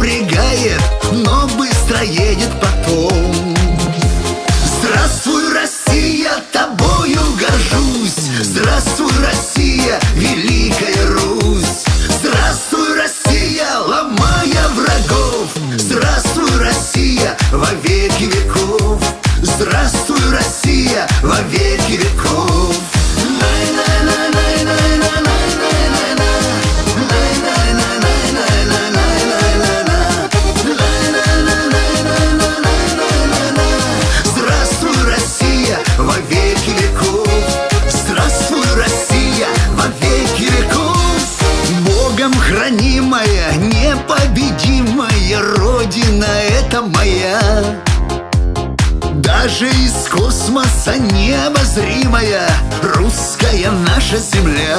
напрягает, но быстро едет потом. Здравствуй, Россия, тобою горжусь. Здравствуй, Россия, Великая Русь. Здравствуй, Россия, ломая врагов. Здравствуй, Россия, во веки веков. Здравствуй, Россия, во веки веков. Здравствуй, Россия, во веки веков. Здравствуй, Россия, во веки веков. Богом хранимая, непобедимая Родина эта моя. Даже из космоса необозримая русская наша земля.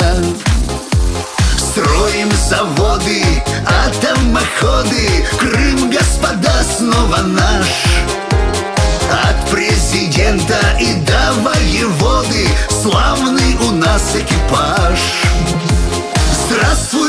Строим заводы, атомоходы, Крым, господа, снова наш. От президента и до воеводы славный у нас экипаж. Здравствуй,